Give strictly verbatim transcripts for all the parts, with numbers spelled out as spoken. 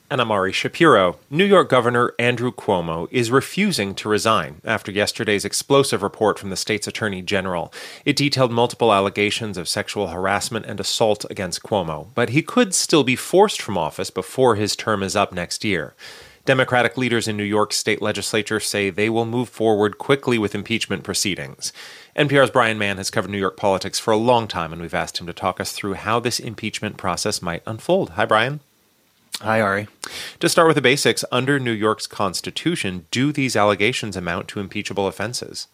And I'm Ari Shapiro. New York Governor Andrew Cuomo is refusing to resign after yesterday's explosive report from the state's attorney general. It detailed multiple allegations of sexual harassment and assault against Cuomo, but he could still be forced from office before his term is up next year. Democratic leaders in New York state legislature say they will move forward quickly with impeachment proceedings. N P R's Brian Mann has covered New York politics for a long time, and we've asked him to talk us through how this impeachment process might unfold. Hi, Brian. Hi, Ari. To start with the basics, under New York's Constitution, do these allegations amount to impeachable offenses?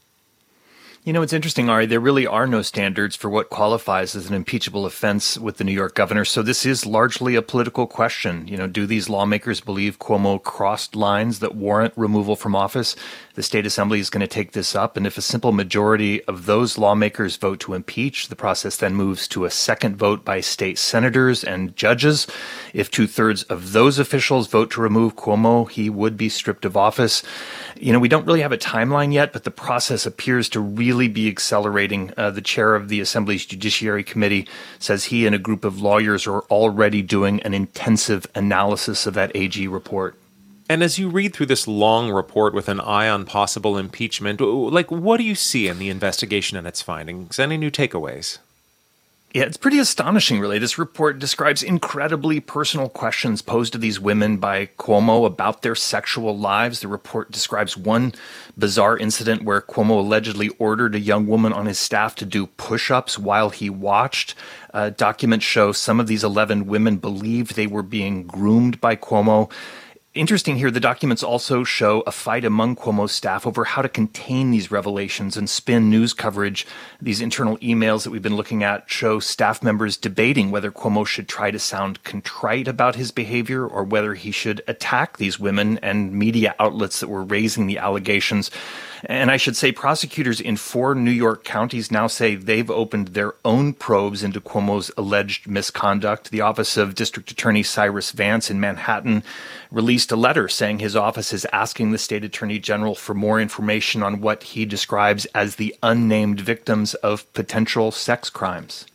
You know, it's interesting, Ari. There really are no standards for what qualifies as an impeachable offense with the New York governor. So this is largely a political question. You know, do these lawmakers believe Cuomo crossed lines that warrant removal from office? The state assembly is going to take this up. And if a simple majority of those lawmakers vote to impeach, the process then moves to a second vote by state senators and judges. If two thirds of those officials vote to remove Cuomo, he would be stripped of office. You know, we don't really have a timeline yet, but the process appears to really be accelerating. Uh, the chair of the Assembly's Judiciary Committee says he and a group of lawyers are already doing an intensive analysis of that A G report. And as you read through this long report with an eye on possible impeachment, like, what do you see in the investigation and its findings? Any new takeaways? Yeah, it's pretty astonishing, really. This report describes incredibly personal questions posed to these women by Cuomo about their sexual lives. The report describes one bizarre incident where Cuomo allegedly ordered a young woman on his staff to do push-ups while he watched. Uh, documents show some of these eleven women believed they were being groomed by Cuomo. Interesting here, the documents also show a fight among Cuomo's staff over how to contain these revelations and spin news coverage. These internal emails that we've been looking at show staff members debating whether Cuomo should try to sound contrite about his behavior or whether he should attack these women and media outlets that were raising the allegations. And I should say prosecutors in four New York counties now say they've opened their own probes into Cuomo's alleged misconduct. The office of District Attorney Cyrus Vance in Manhattan released a letter saying his office is asking the state attorney general for more information on what he describes as the unnamed victims of potential sex crimes.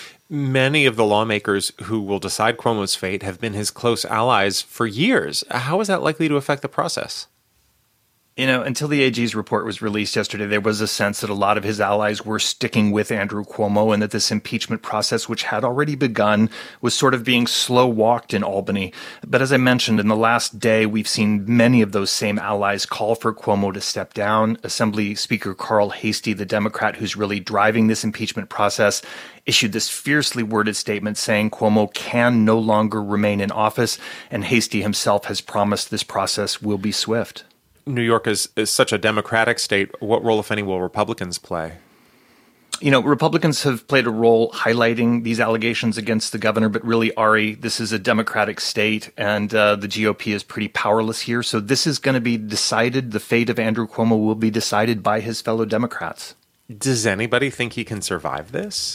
Many of the lawmakers who will decide Cuomo's fate have been his close allies for years. How is that likely to affect the process? You know, until the A G's report was released yesterday, there was a sense that a lot of his allies were sticking with Andrew Cuomo and that this impeachment process, which had already begun, was sort of being slow-walked in Albany. But as I mentioned, in the last day, we've seen many of those same allies call for Cuomo to step down. Assembly Speaker Carl Heastie, the Democrat who's really driving this impeachment process, issued this fiercely worded statement saying Cuomo can no longer remain in office, and Heastie himself has promised this process will be swift. New York is, is such a Democratic state. What role, if any, will Republicans play? You know, Republicans have played a role highlighting these allegations against the governor, but really, Ari, this is a Democratic state, and uh, the G O P is pretty powerless here. So this is going to be decided, the fate of Andrew Cuomo will be decided by his fellow Democrats. Does anybody think he can survive this?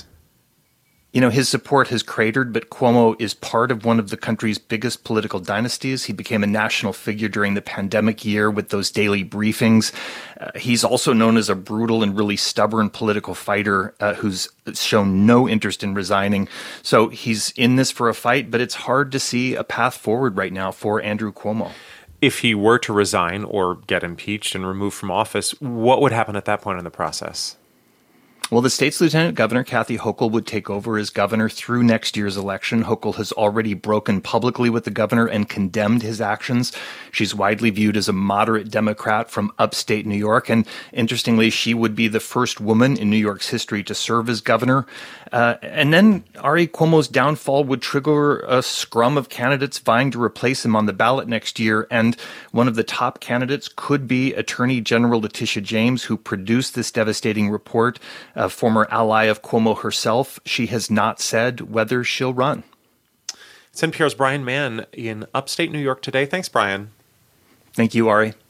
You know, his support has cratered, but Cuomo is part of one of the country's biggest political dynasties. He became a national figure during the pandemic year with those daily briefings. Uh, he's also known as a brutal and really stubborn political fighter uh, who's shown no interest in resigning. So he's in this for a fight, but it's hard to see a path forward right now for Andrew Cuomo. If he were to resign or get impeached and removed from office, what would happen at that point in the process? Well, the state's lieutenant governor, Kathy Hochul, would take over as governor through next year's election. Hochul has already broken publicly with the governor and condemned his actions. She's widely viewed as a moderate Democrat from upstate New York. And interestingly, she would be the first woman in New York's history to serve as governor. Uh, and then Ari Cuomo's downfall would trigger a scrum of candidates vying to replace him on the ballot next year. And one of the top candidates could be Attorney General Letitia James, who produced this devastating report. A former ally of Cuomo herself. She has not said whether she'll run. It's N P R's Brian Mann in upstate New York today. Thanks, Brian. Thank you, Ari.